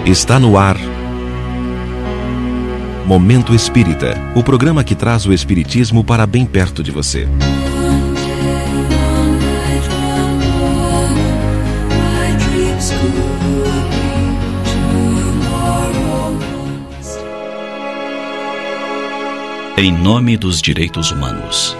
Está no ar Momento Espírita, o programa que traz o espiritismo para bem perto de você. Em nome dos direitos humanos.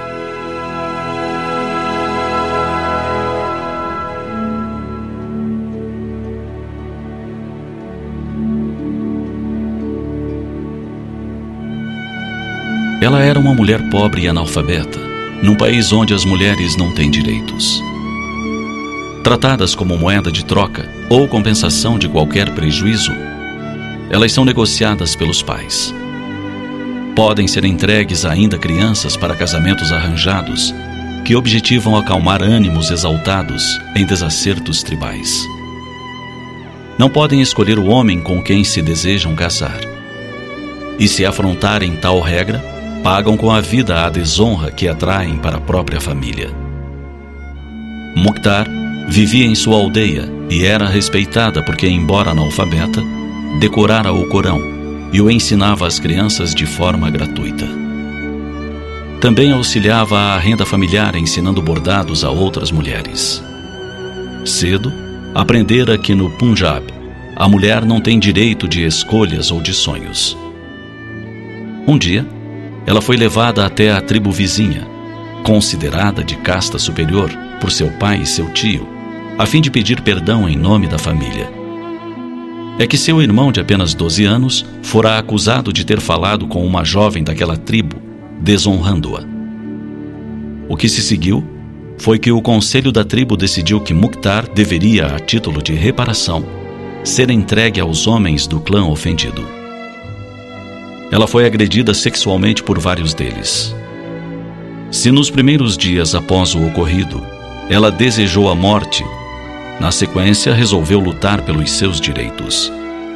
Ela era uma mulher pobre e analfabeta, num país onde as mulheres não têm direitos. Tratadas como moeda de troca ou compensação de qualquer prejuízo, elas são negociadas pelos pais. Podem ser entregues ainda crianças para casamentos arranjados, que objetivam acalmar ânimos exaltados em desacertos tribais. Não podem escolher o homem com quem se desejam casar. E se afrontarem tal regra, pagam com a vida a desonra que atraem para a própria família. Mukhtar vivia em sua aldeia e era respeitada porque, embora analfabeta, decorara o Corão e o ensinava às crianças de forma gratuita. Também auxiliava à renda familiar ensinando bordados a outras mulheres. Cedo, aprendera que no Punjab, a mulher não tem direito de escolhas ou de sonhos. Um dia, ela foi levada até a tribo vizinha, considerada de casta superior por seu pai e seu tio, a fim de pedir perdão em nome da família. É que seu irmão de apenas 12 anos fora acusado de ter falado com uma jovem daquela tribo, desonrando-a. O que se seguiu foi que o conselho da tribo decidiu que Mukhtar deveria, a título de reparação, ser entregue aos homens do clã ofendido. Ela foi agredida sexualmente por vários deles. Se nos primeiros dias após o ocorrido, ela desejou a morte, na sequência resolveu lutar pelos seus direitos.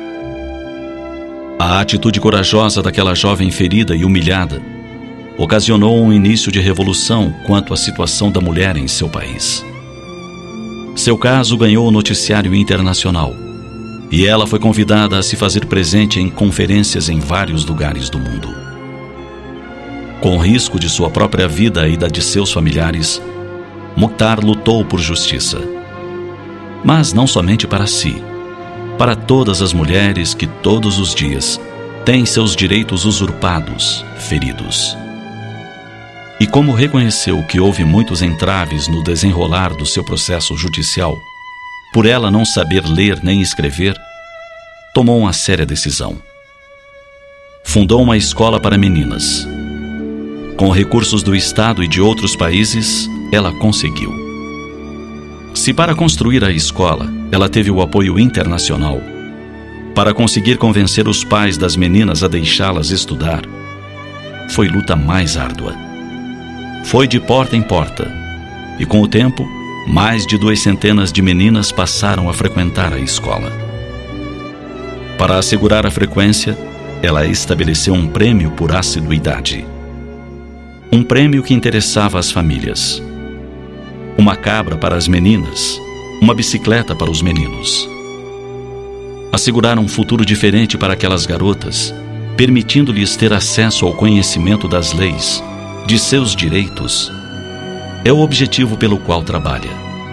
A atitude corajosa daquela jovem ferida e humilhada ocasionou um início de revolução quanto à situação da mulher em seu país. Seu caso ganhou o noticiário internacional e ela foi convidada a se fazer presente em conferências em vários lugares do mundo. Com risco de sua própria vida e da de seus familiares, Mukhtar lutou por justiça. Mas não somente para si, para todas as mulheres que todos os dias têm seus direitos usurpados, feridos. E como reconheceu que houve muitos entraves no desenrolar do seu processo judicial, por ela não saber ler nem escrever, tomou uma séria decisão. Fundou uma escola para meninas. Com recursos do Estado e de outros países, ela conseguiu. Se para construir a escola, ela teve o apoio internacional, para conseguir convencer os pais das meninas a deixá-las estudar, foi luta mais árdua. Foi de porta em porta, e com o tempo, mais de 200 de meninas passaram a frequentar a escola. Para assegurar a frequência, ela estabeleceu um prêmio por assiduidade. Um prêmio que interessava as famílias. Uma cabra para as meninas, uma bicicleta para os meninos. Assegurar um futuro diferente para aquelas garotas, permitindo-lhes ter acesso ao conhecimento das leis, de seus direitos, é o objetivo pelo qual trabalha.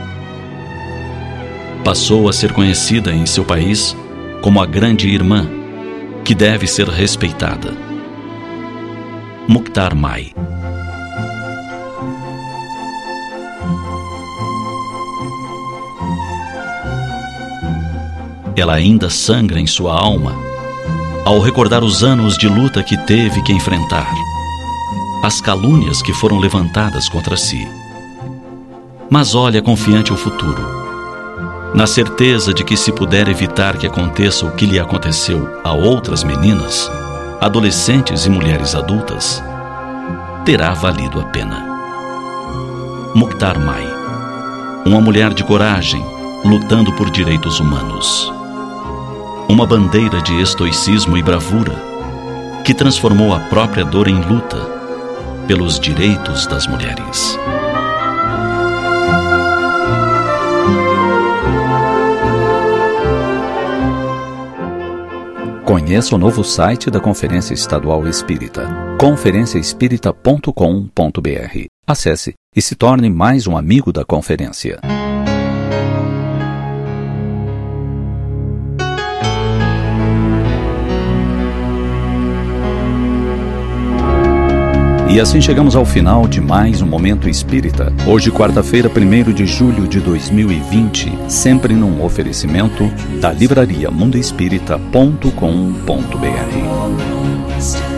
Passou a ser conhecida em seu país como a grande irmã, que deve ser respeitada. Mukhtar Mai. Ela ainda sangra em sua alma ao recordar os anos de luta que teve que enfrentar, as calúnias que foram levantadas contra si. Mas olha confiante o futuro, na certeza de que se puder evitar que aconteça o que lhe aconteceu a outras meninas, adolescentes e mulheres adultas, terá valido a pena. Mukhtar Mai, uma mulher de coragem, lutando por direitos humanos. Uma bandeira de estoicismo e bravura que transformou a própria dor em luta pelos direitos das mulheres. Conheça o novo site da Conferência Estadual Espírita, conferenciaespírita.com.br. Acesse e se torne mais um amigo da conferência. E assim chegamos ao final de mais um Momento Espírita. Hoje, quarta-feira, 1º de julho de 2020, sempre num oferecimento da livraria mundoespírita.com.br.